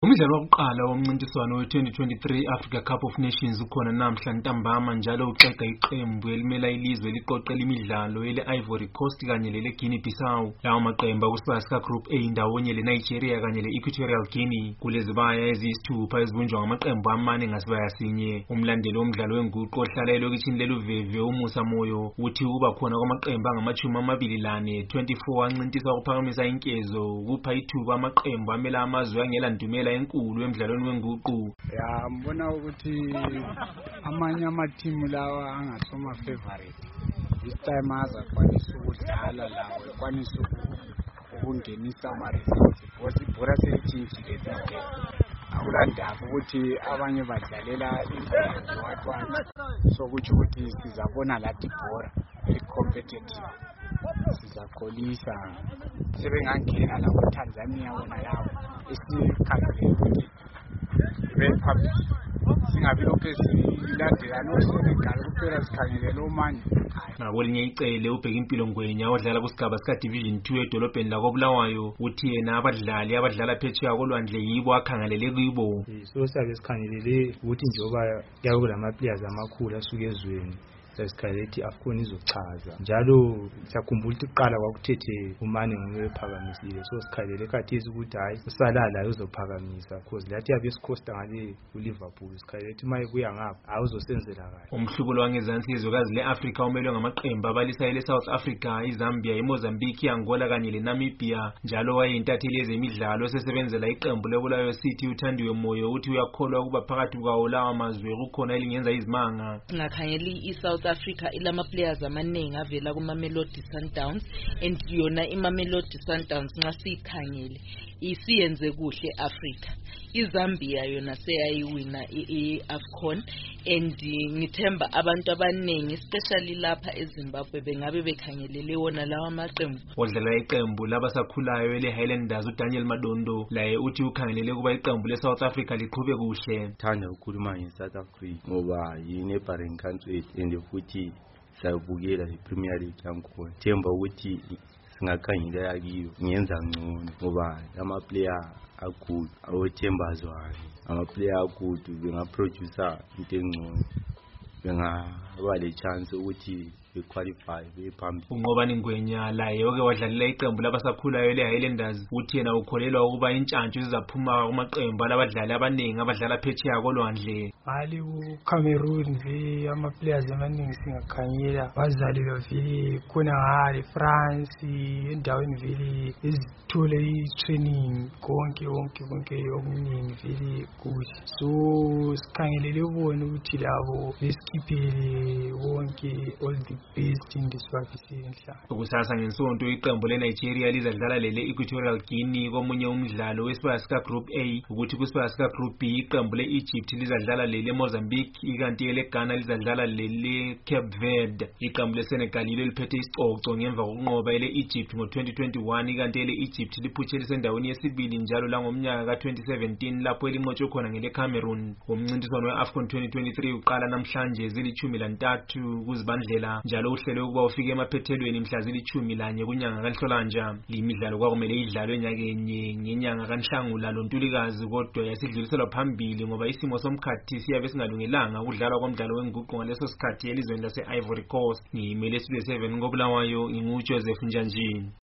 Umdlalo wokuqala womncintiswano we-2023 Africa Cup of Nations ukhona namhla ntambama njalo uxega iqembu elimela ilizwe eliqoqela imidlalo ele-Ivory Coast kanye lele-Guinea-Bissau. Lawo maqembu akusibaya sika-Group A ndawonye le-Nigeria kanye le-Equatorial Guinea. Kulezibaya eziyisithupha ezibunjwa ngamaqembu amane ngasibaya sinye. Umlandeli womdlalo wenguqu ohlala elokishini leluveve uMusa Moyo uthi uba khona kwamaqembu angama-24 ancintiswa ukuphakamisa inkezo ukupha ithuba amaqembu amela amazwe angelandumela enkulu emidlalweni wenguqu. Ngibona ukuthi amanye ama-team lawa angasoma favorite this time azakwanisa ukudlala lawo ekwanisa ukungenisa ama-results because ibhora selitshintshile this day. Akulandaba ukuthi abanye badlalela what so kutsho ukuthi sizabona lathi ibhora eli-competitive sizakholisa sebengangena lapho Tanzania wona lawo esikhangele ukuthi Republic singabi lokhu silandela noSenegal kuphela sikhangele lo manje. Ngakwelinye icele uBhekimpilo Ngwenya odlala kusigaba sika-Division 2 edolobheni lakoBulawayo uthi yena abadlali abadlala phetsheya kolwandle yibo akhangelele kubo. So sabe sikhangelele ukuthi njengoba kuyabe kulama-players amakhulu asuke ezweni sesikhathi AFCON izochaza njalo siyakhumbula ukuthi kuqala kwakuthethe uMane ngowephakamisile so sikhalele khathesi ukuthi hayi usalala uzophakamisa because lathi yabe sikhosta ngale uLiverpool sikhalele ukuthi maye kuya ngapha awuzosenzela kahle. Umhlubulo wangezansi izwekazi le-Africa umelwe ngamaqembu abalisa ele-South Africa, iZambia, iMozambique, iAngola kanye leNamibia. Njalo wayeyintatheli yezemidlalo esesebenzela iqembu leBulawayo City uThandiwe Moyo uthi uyakholwa ukuba phakathi kwawo lawa mazwe kukhona elingenza izimanga. Ngakhangeli South Africa ilama players amaningi avela kuMamelodi Sundowns and yona iMamelodi Sundowns nxa sikhangele isiyenze kuhle Africa. iZambia yona seyayiwina iAFCON and ngithemba abantu abaningi especially lapha eZimbabwe bengabe bekhangelele wona lawa maqembu. Odlala iqembu labasakhulayo ele-Highlanders uDaniel Madondo laye uthi ukhangelele kuba iqembu le-South Africa liqhube kuhle. Thanda ukukhuluma ngeSouth Africa ngoba yi-neighboring country and futhi sayibukela iPremier League yakhona. Themba ukuthi singakhangela kiyo ngenza ngcono ngoba ama-player good awethembazwayo ama-player good bengaproducer into engcono bengaba le chance ukuthi bequalify bephambili. uNqobani Ngwenya laye oke wadlalela iqembu labasakhulayo le-Highlanders uthi yena ukholelwa ukuba intshantshu zizaphuma kumaqembu alabadlali abaningi abadlala phetsheya kolwandle. Hali kuCameroon vele ama-players amaningi singakhangela bazalelwa vele khona ngale France endaweni vele ezithole i-training konke okuningi vele kuhle so sikhangelele ubone ukuthi labo besikhiphele wonke all the best in this vacation. Kusasa ngesonto iqembu leNigeria lizadlala lele-Equatorial Guinea komunye umdlalo wesibaya sika-Group A ukuthi kusibaya sika-Group B iqembu le-Egypt lizadlala lele-Mozambique ikanti ele-Ghana lizadlala lele-Cape Verde. Iqembu le-Senegal yilo liphethe isicoco ngemva kokunqoba ele-Egypt ngo-2021 ikanti ele-Egypt liphuthe lisendaweni yesibili njalo langomnyaka ka-2017 lapho elinqotshwe khona ngele-Cameroon. Umncintiswano we-AFCON 2023 uqala namhlanje zili-13 kuZibandlela njalo uhlelo ukuba ufike emaphethelweni mhla zili-11 kunyanga kaNhlolanja. Imidlalo kwakumele idlalwe nyakenye ngenyanga kaNhlangula loNtulikazi kodwa yasidluliselwa phambili ngoba isimo somkhathi siyabe singalungelanga ukudlalwa komdlalo wenguqu ngaleso sikhathi elizweni lase-Ivory Coast. Ngimele Studio 7 koBulawayo, nginguJoseph Njanjini.